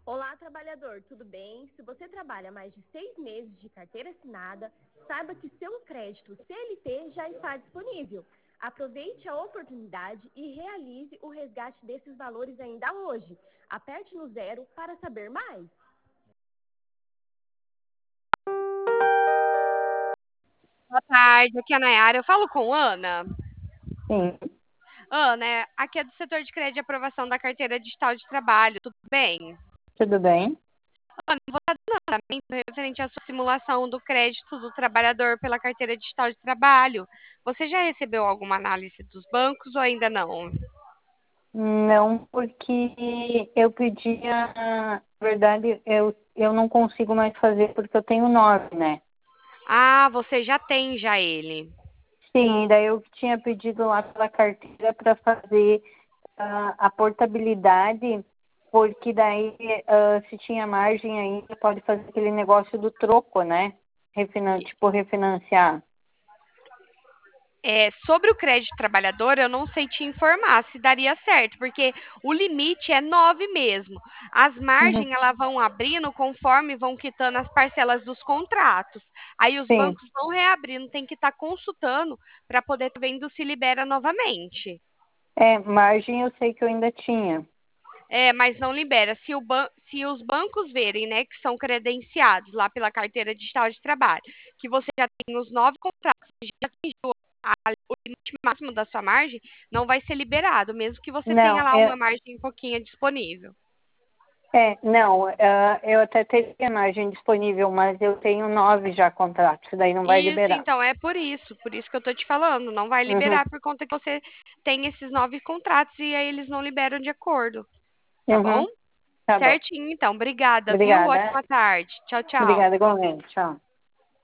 Olá, trabalhador, tudo bem? Se você trabalha mais de 6 meses de carteira assinada, saiba que seu crédito CLT já está disponível. Aproveite a oportunidade e realize o resgate desses valores ainda hoje. Aperte no 0 para saber mais. Boa tarde, aqui é a Nayara. Eu falo com Ana. Sim, Ana, aqui é do setor de crédito de aprovação da carteira digital de trabalho, tudo bem? tudo bem? Ana, eu vou estar dando andamento referente à sua simulação do crédito do trabalhador pela carteira digital de trabalho. Você já recebeu alguma análise dos bancos ou ainda não? Não, porque eu pedia, na verdade, eu não consigo mais fazer porque eu tenho 9, né? Ah, você já tem já ele. Sim, daí eu tinha pedido lá pela carteira para fazer a portabilidade, porque daí se tinha margem ainda, pode fazer aquele negócio do troco, né? Tipo, refinanciar. Sobre o crédito trabalhador, eu não sei te informar se daria certo, porque o limite é 9 mesmo. As Uhum. margens elas vão abrindo conforme vão quitando as parcelas dos contratos. Aí os Sim, bancos vão reabrindo, tem que estar consultando para poder estar vendo se libera novamente. margem eu sei que eu ainda tinha. Mas não libera. Se os bancos verem, né, que são credenciados lá pela carteira digital de trabalho, que você já tem os 9 contratos, já atingiu o limite máximo da sua margem, não vai ser liberado, mesmo que você tenha Não, lá uma margem um pouquinho disponível. não, eu até teria margem disponível, mas eu tenho 9 já contratos, daí não vai Isso, liberar. então é por isso que eu tô te falando, não vai Uhum, liberar por conta que você tem esses 9 contratos e aí eles não liberam de acordo, tá bom? uhum, tá bom. Certinho, então. Obrigada, viu? Obrigada. Ótima tarde. Tchau, tchau. Obrigada igualmente. Tchau.